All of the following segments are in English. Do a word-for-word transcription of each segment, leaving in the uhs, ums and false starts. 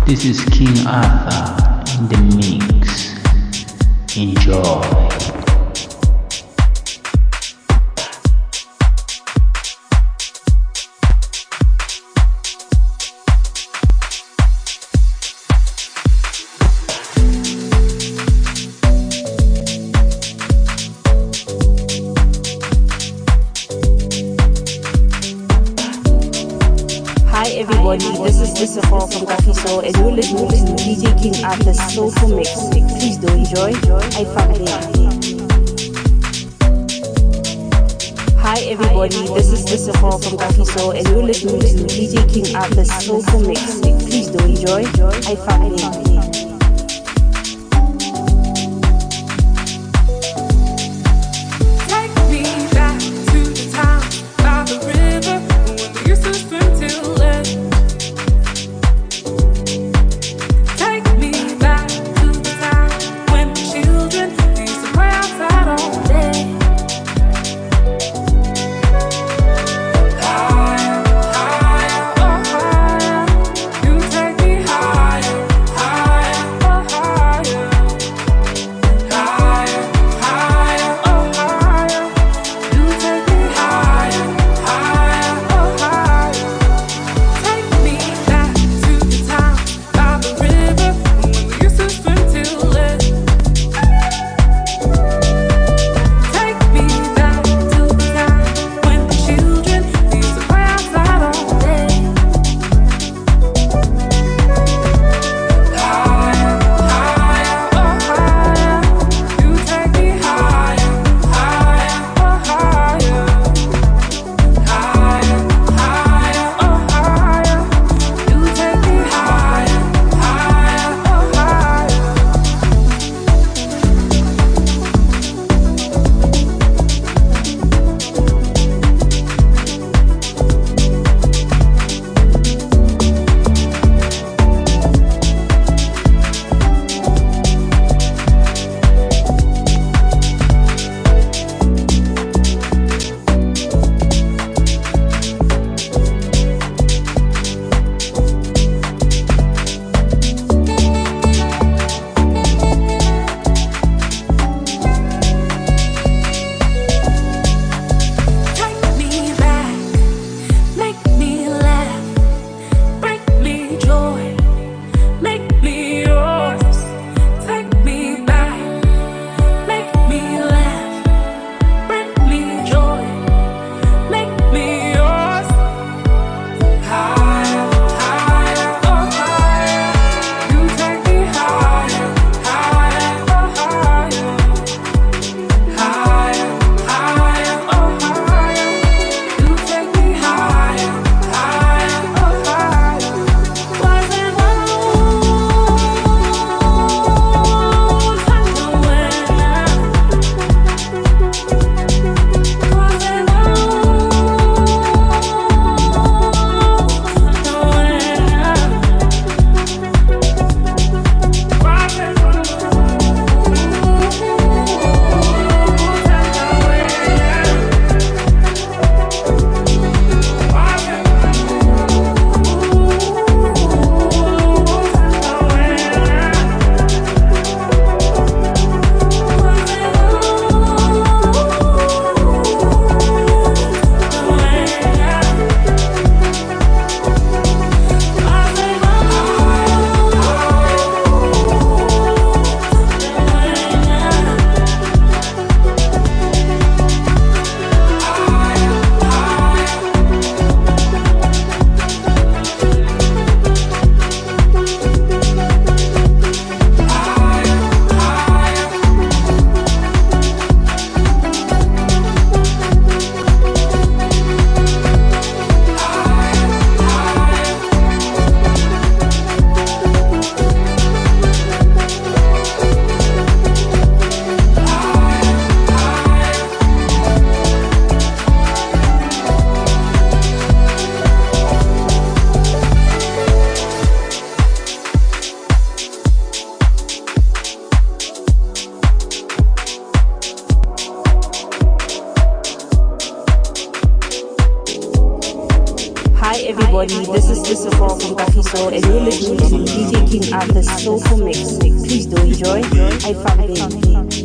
This is King Arthur in the mix. Enjoy. Everybody, this is Lucifer from Gafi Soul, and you're listening to D J King Arthur's Soulful Mix. Please do enjoy. I fucking Hi everybody, this is Lucifer from Gafi Soul, and you're listening to D J King Arthur's Soulful Mix. Please do enjoy. I fucking Higher, everybody, this is Issachar from Kafiso and you're listening to D J King Arthur's Soulful Mix. Please do enjoy. I found it.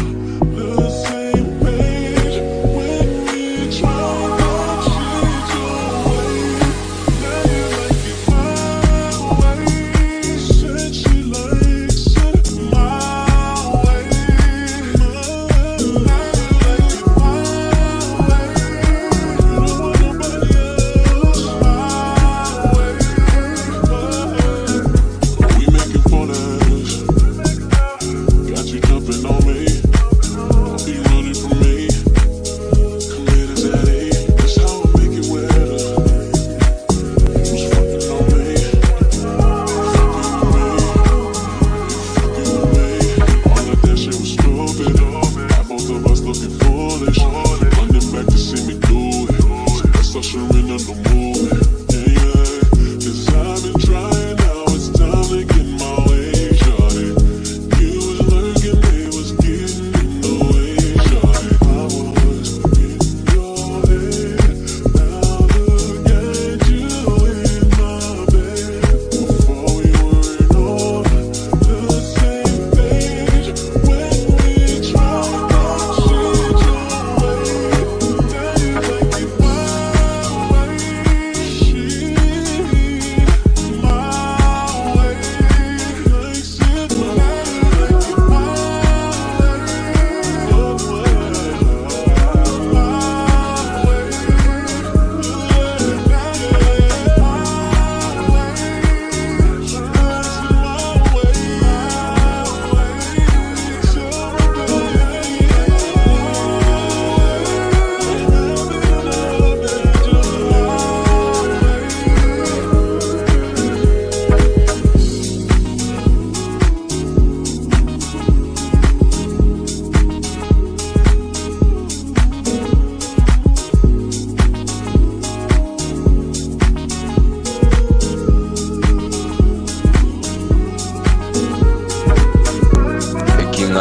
Same page when we try.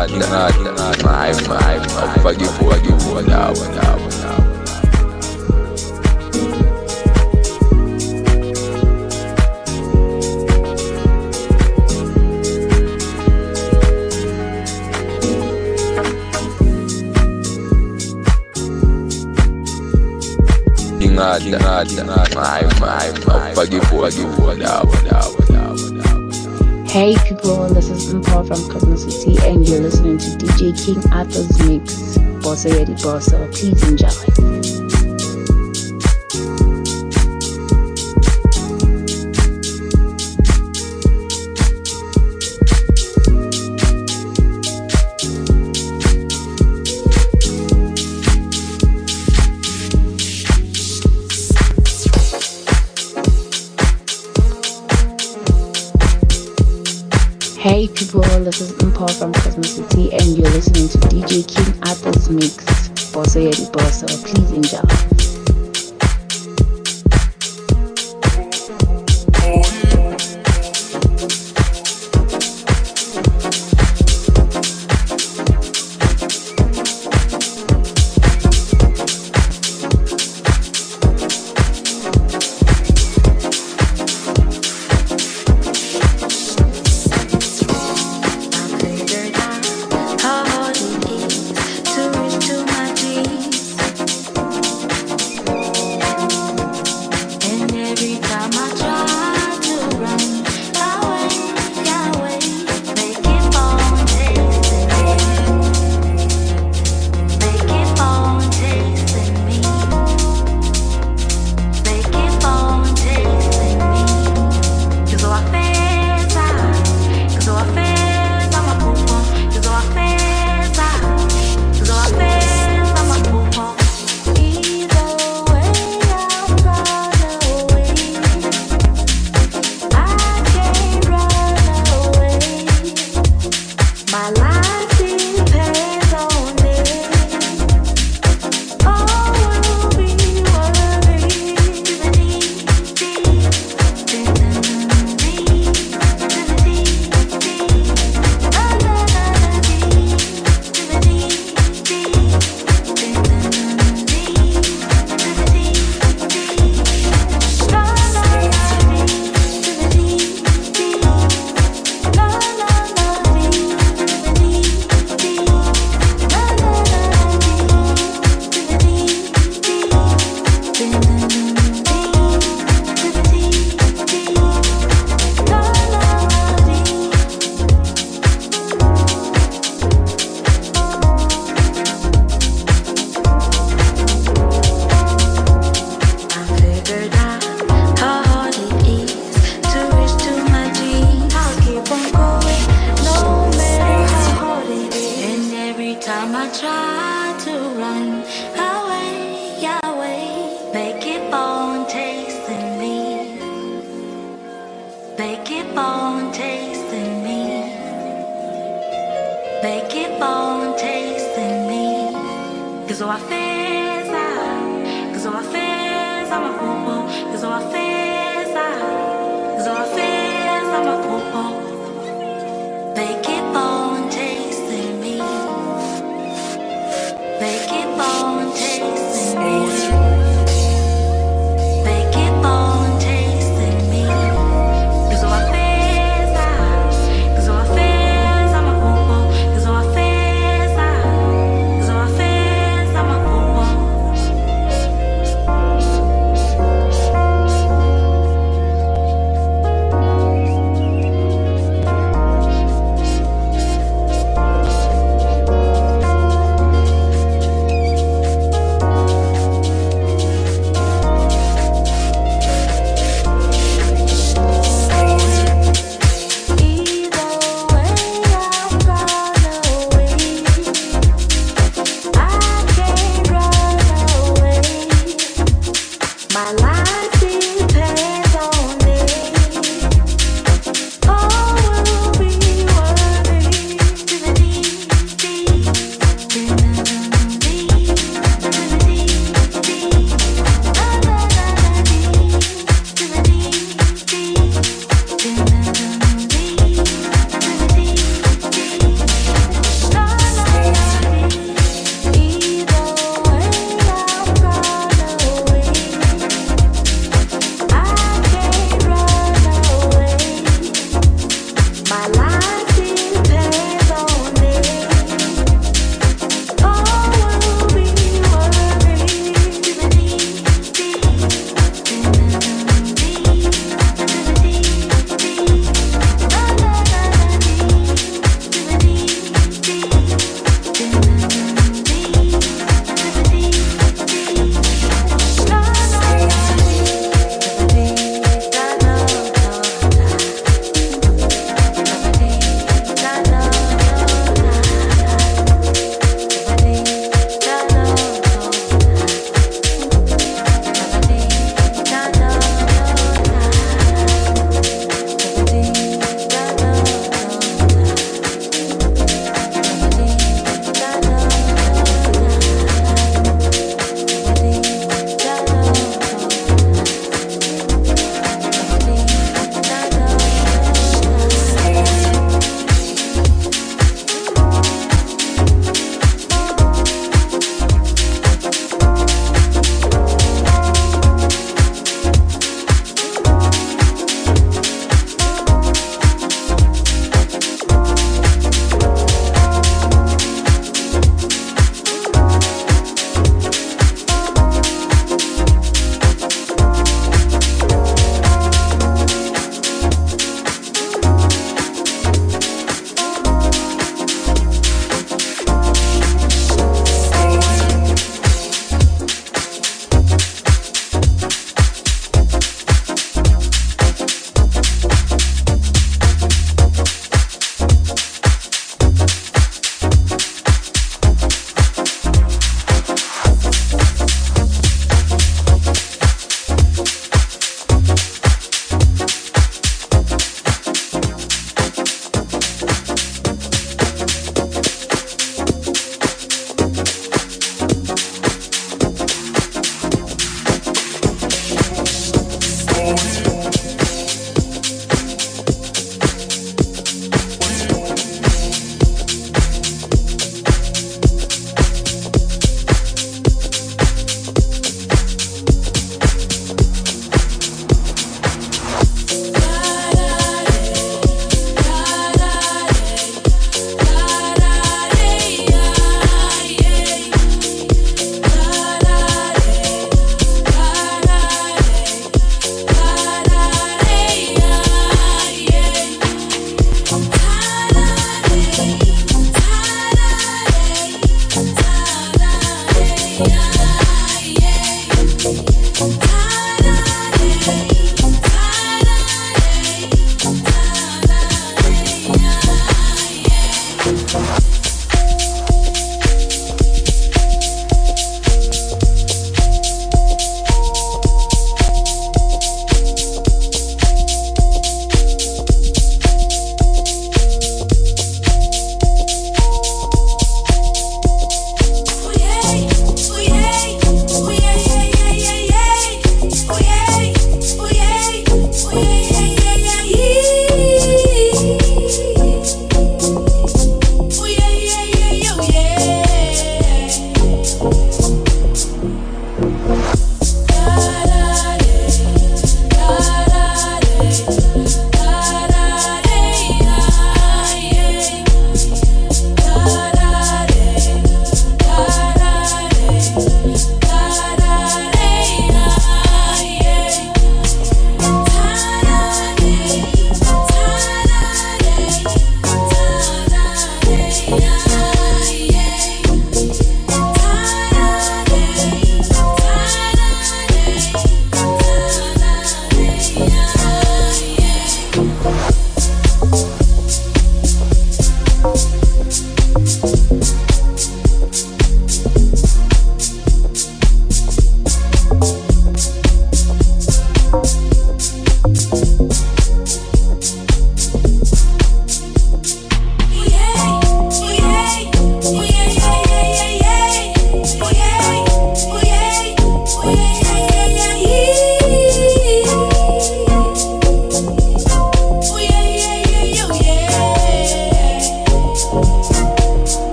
nada, mai, mai, mai, pagi pagi wala, wala, wala. Nada, nada, mai, mai, mai, pagi pagi wala, wala, wala, wala. Hey people, this is Impa from Cosmocity and you're listening to D J King Arthur's Mix. Bossa Yeti Bossa, please enjoy. Hey people, this is Impa from Cosmocity and you're listening to D J King Arthur's Mix. Bossa Yeti Bossa, please enjoy.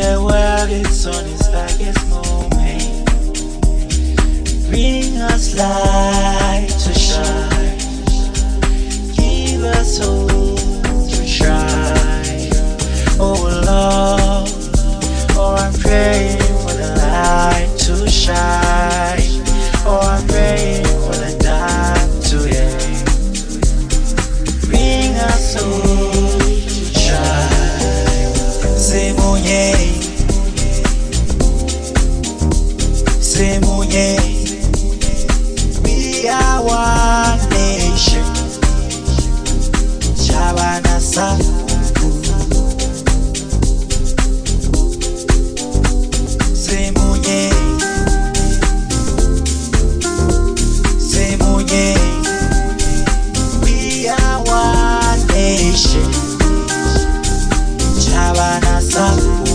The world is on its darkest moment. Bring us light to shine. Give us hope to try. Oh Lord, oh I'm praying for the light to shine. Oh I'm praying for the dark to end. Bring us hope to shine. Say moye, say moye. We are one nation. Chabanasa. Say moye, say moye. We are one nation. Chabanasa.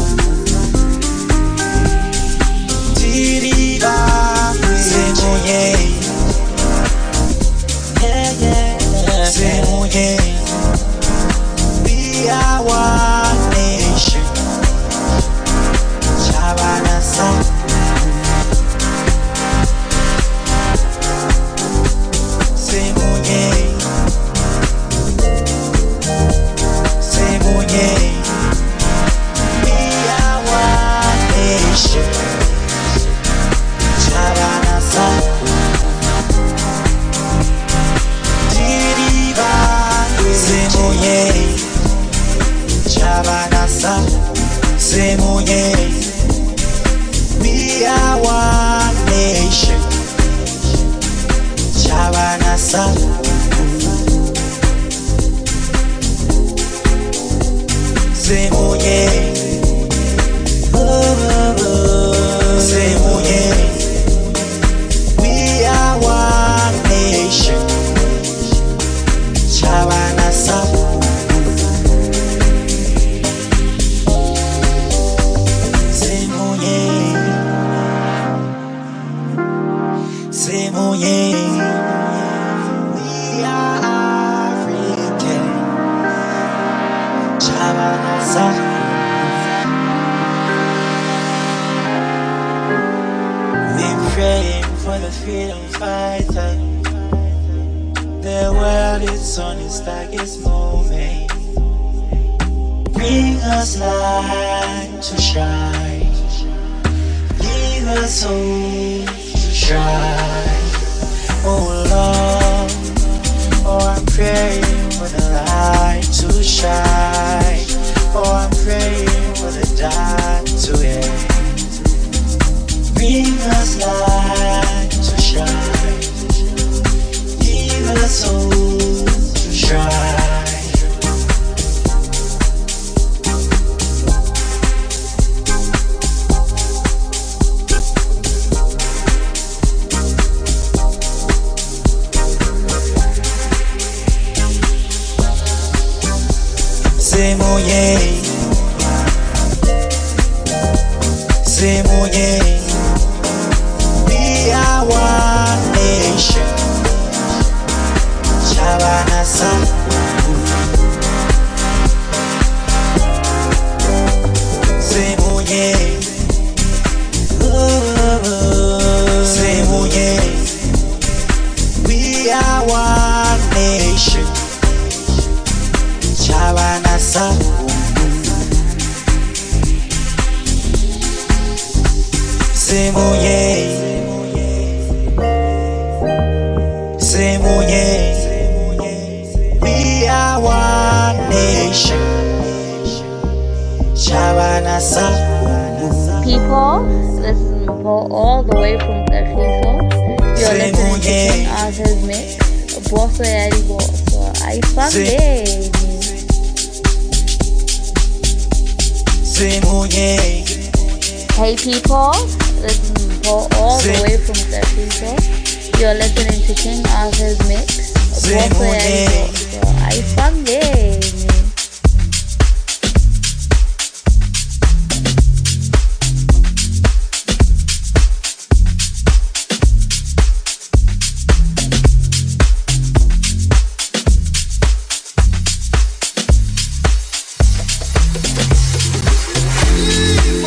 Tiriba. Say moye. Yeah, yeah. Say moye. We are one nation. Chabanasa. Say moye. Say moye. We are one nation. Chabanasa. Diriba. Say moye. Chabanasa. Say moye. We are one nation. Chabanasa. Say moye. Oh, oh, oh. Say moye. We are one nation. Chabanasa. Say moye. Say moye. We are African. Chabanasa. We're praying for the freedom fighter. The world is on its darkest moment. Bring us light to shine. Give us hope to try. Oh Lord, oh I'm praying for the light to shine. Oh I'm praying for the dark to end. Bring us light to shine. Give us hope to try. Say moye. Say moye. We are one nation. Chabanasa. Say moye. Oh, oh, oh. Say moye. We are one nation. Chabanasa. Say moye. Say moye. We are one nation. Chabanasa. People, this is Paul all the way from Tejiso. You're Say listening to moye. King Arthur's mix. Bosso Yari Bosso. I Sunday. Say moye. Hey people, this is Paul all the way from Tejiso. You're listening to King Arthur's mix. Say Bosso moye. Yari Bosso. I Sunday. Bye.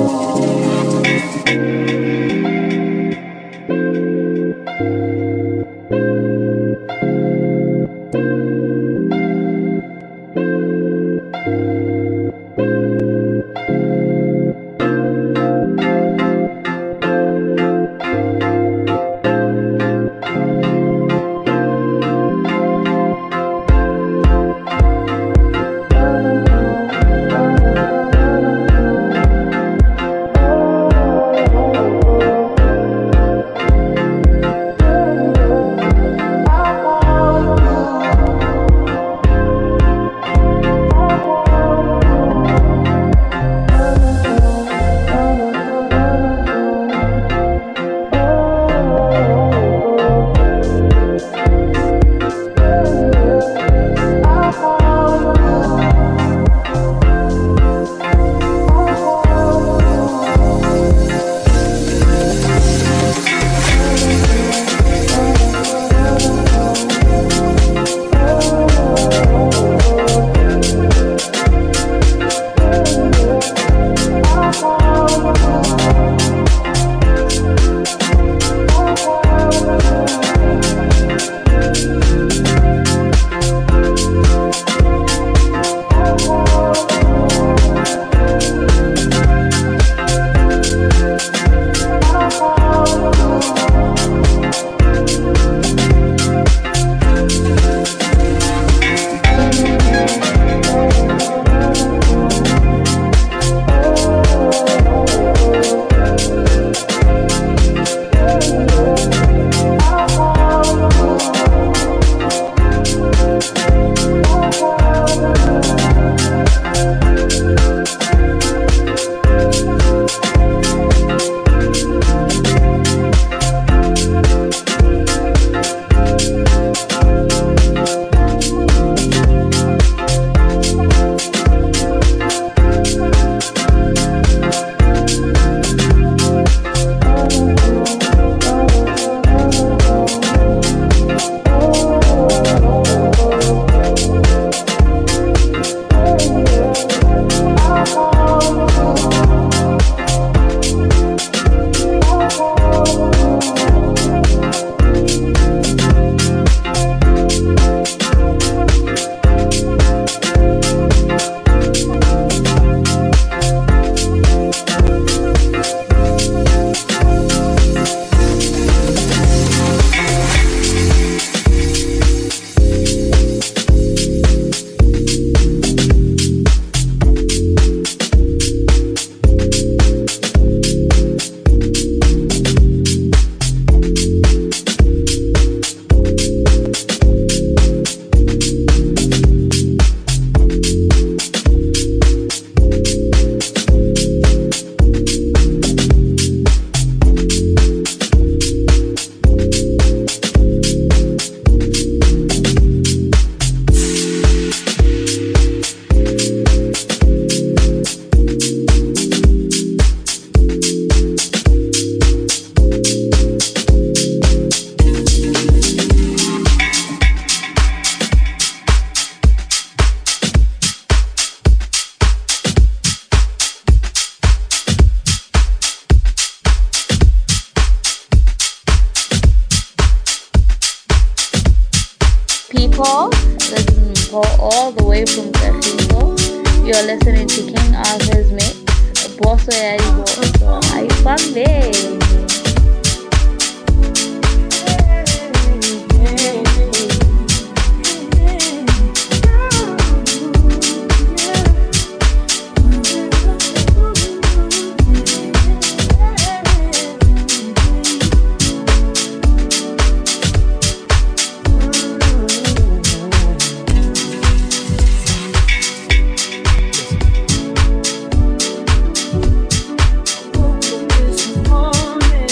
Paul. This is Paul all the way from Mexico. You're listening to King Arthur's Mix. Bosso e Bosso. Aí, família. Morning.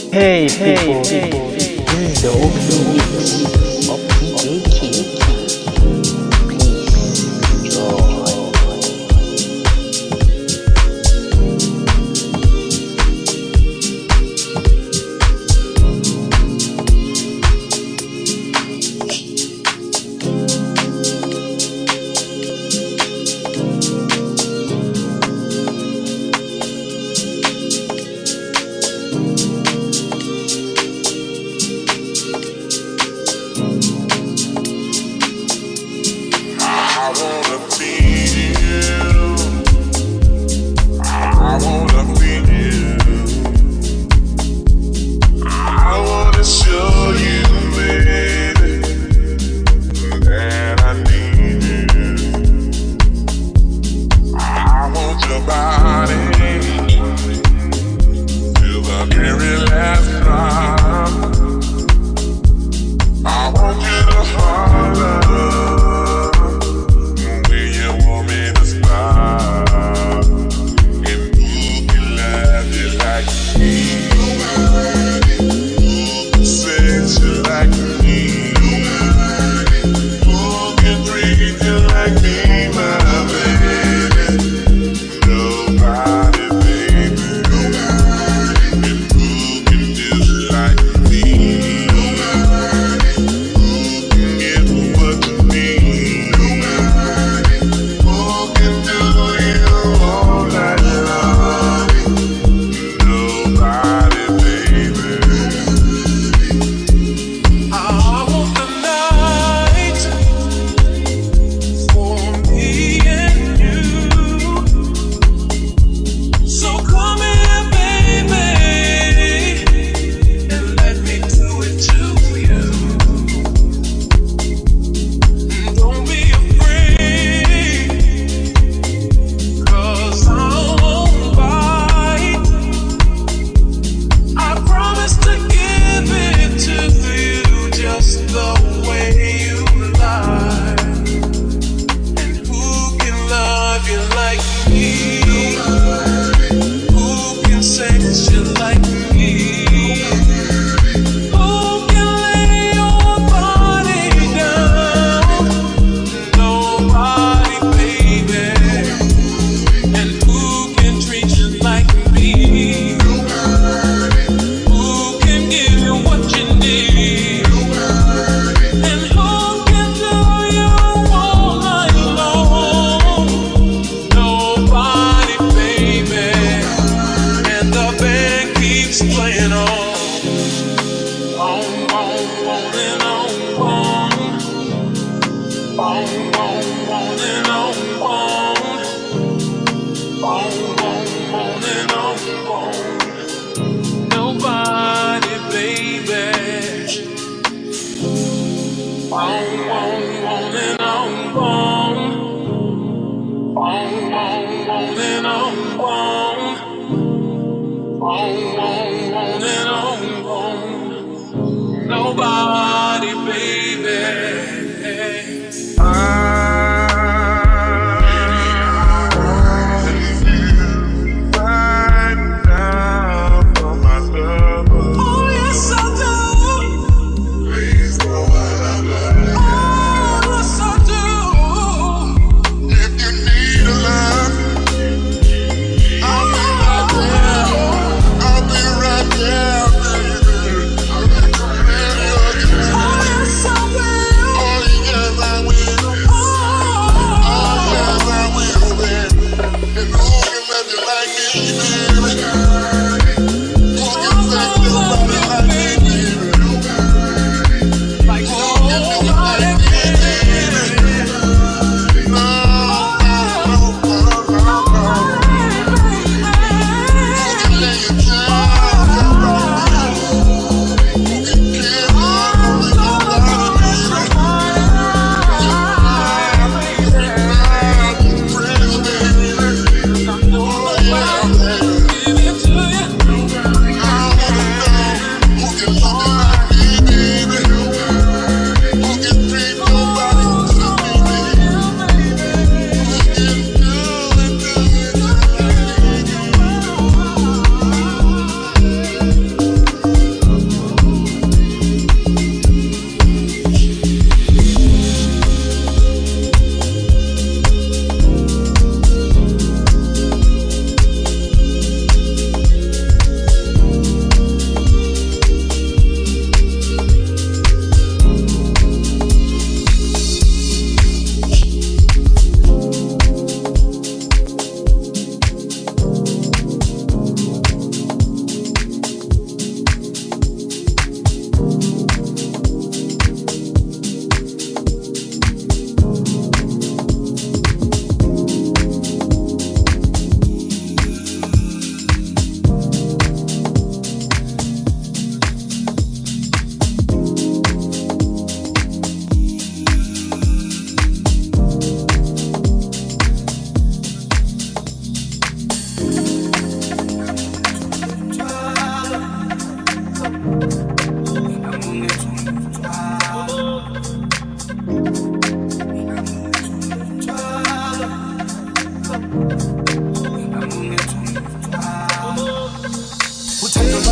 Hey people, this is the opening mix of D J King. Please enjoy. On, on,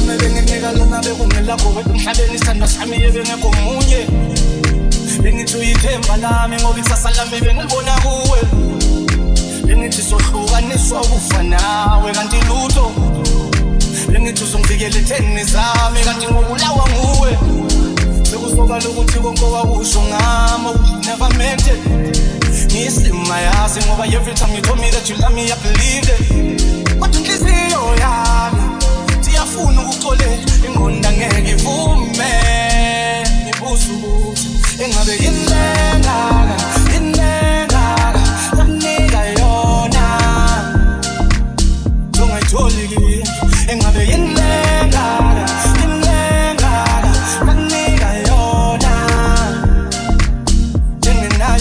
lami benginika lona bekungelakho emhlabeni isithandwa sami ebengekho munye bengithi uyithemba lami ngoba ikusasa lami bengilibona kuwe bengithi sohlukaniswa ukufa nawe kanti lutho bengithi uzongivikela etheni zami kanti ngokulawa nguwe sekusobala ukuthi konke wakusho ngami never meant it ngiyisilima yazi ngoba every time you told me that you love me I believed it kodwa inhliziyo yami siyafuna ukuxolela ingqondo angeke ivume ngibuza ukuthi engabe inengaka inengaka yakunika yona zongayitholi kimi engabe inengaka inengaka yakunika yona njengenayo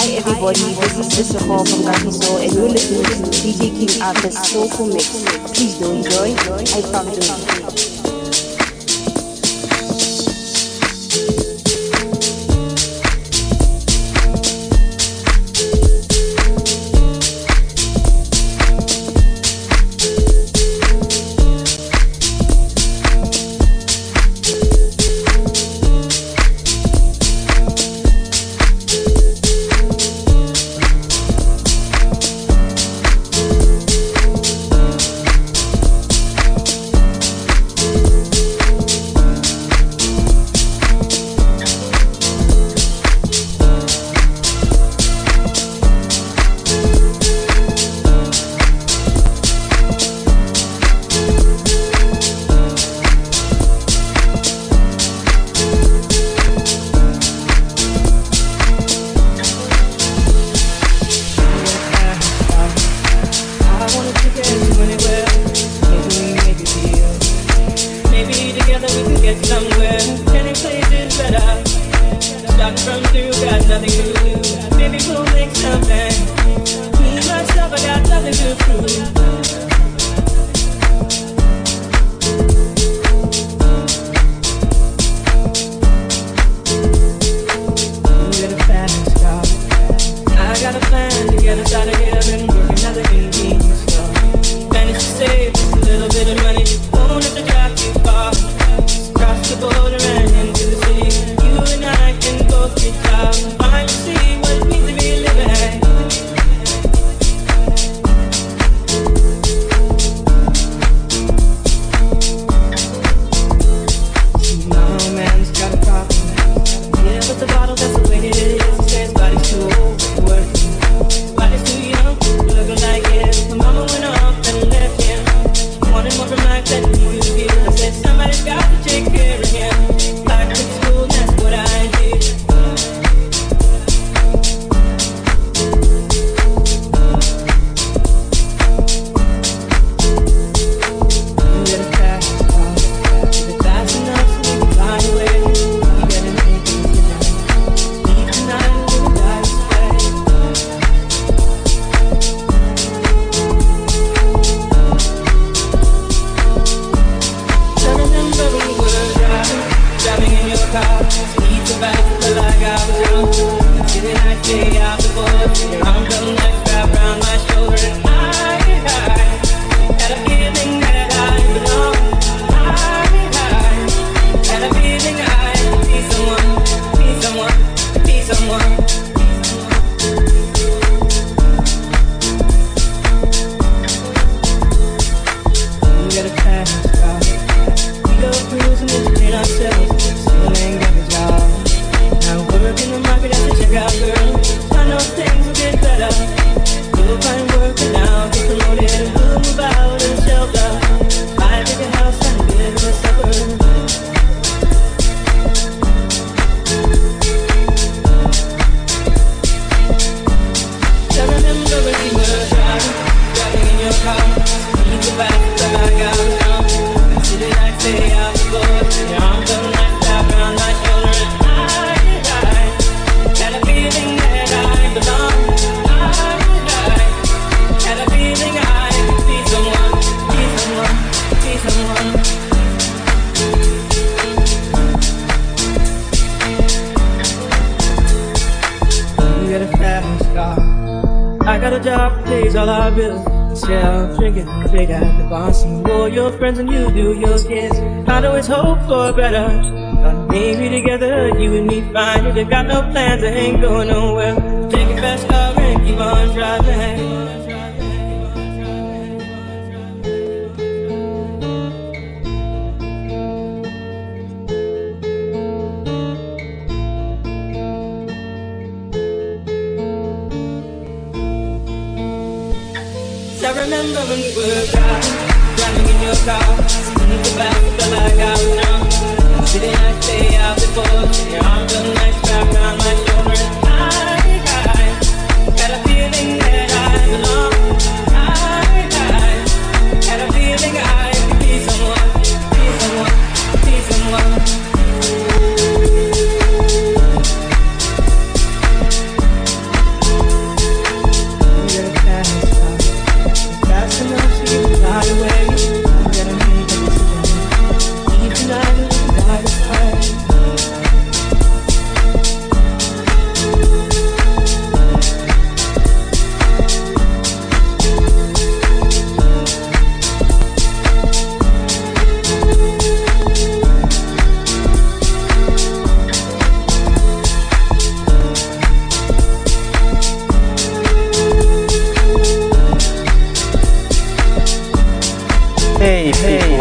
Hi everybody, this is Sissoko from Gaki Soul and you're listening to D J King Arthur's Soulful Mix. Please do enjoy. I found you. Friends and you do your kids. I'd always hope for better. But maybe together, you and me fine. If you got no plans, I ain't going nowhere. Take your fast car and keep on driving. I remember when we were driving, driving in your car, singing goodbye, feel like I was young. Didn't I stay out before? Your arms are nice wrapped around my shoulder, and I, I had a feeling that I belong. I, I had a feeling I could be someone, be someone, be someone. Hey, hey,